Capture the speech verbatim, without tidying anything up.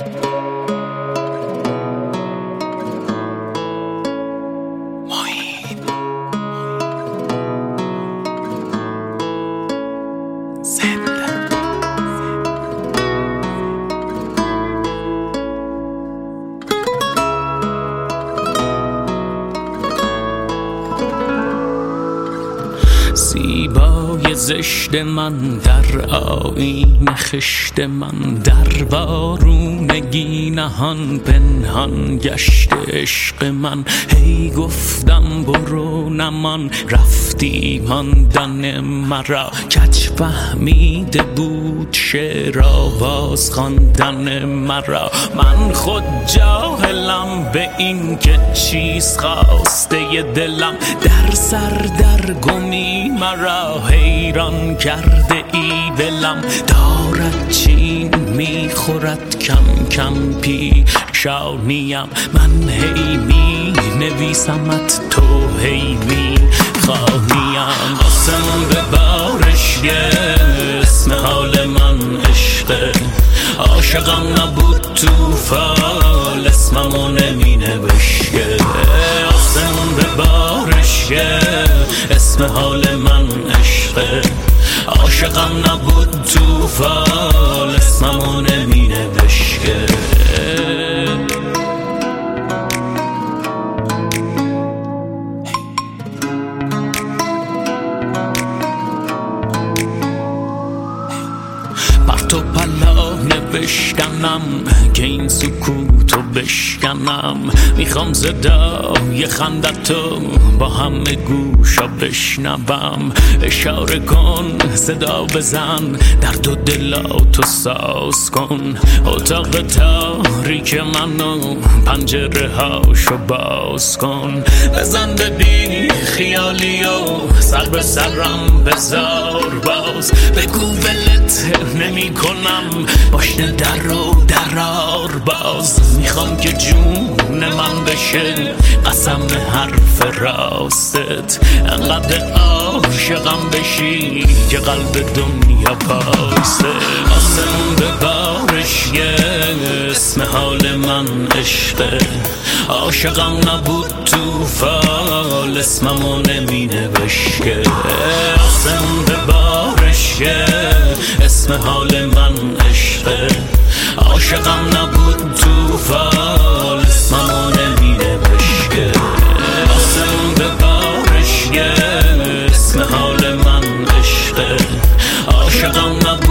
زیبای زشت من در آیین خشت من، در وارونگی نهان پنهان گشت عشق من. هی گفتم برو نمان، رفتی ماندن مرا. کج فهمیده بود شعر آواز خواندن مرا. من خود جاهلم به این که چیز خواسته دلم. در سر در گمی مرا حیران کرده ای دلم. دارد چین میخورد کم کم پیشانیم. من هی می نویسمت، تو هی می خواهیم. آسمون به بارش اسم حال من عشقه. عاشقم نبود تو فال، اسممو نمی نوشته. آسمون به بارش اسم حال من عشقه. عاشقم نبود تو فال، اسممو نمی نوشته. پرتو پلا نوشتنم که این سکوتو بشکنم. میخوام صدای خندتو با همه گوشا بشنوم. اشاره کن، صدا بزن، درد و دلاتو ساز کن. اتاق تاریک منو پنجره هاشو باز کن. بزن به بی خیالی و سر به سرم بذار باز. بگو ولت نمی کنم، باشن در رو درار باز. میخوام که جون من بشه قسم حرف راستت. انقدر عاشقم بشی که قلب دنیا پاسه. آسمون به بارش اسم حال من عشقه. عاشقم نبود تو فال، اسممو نمی نوشته. آسمون به بارش اسم حال من عشقه. عاشقم نبود تو فال، اسممو نمی نوشته. آسمون به بارش اسم حال من عشقه. عاشقم نبود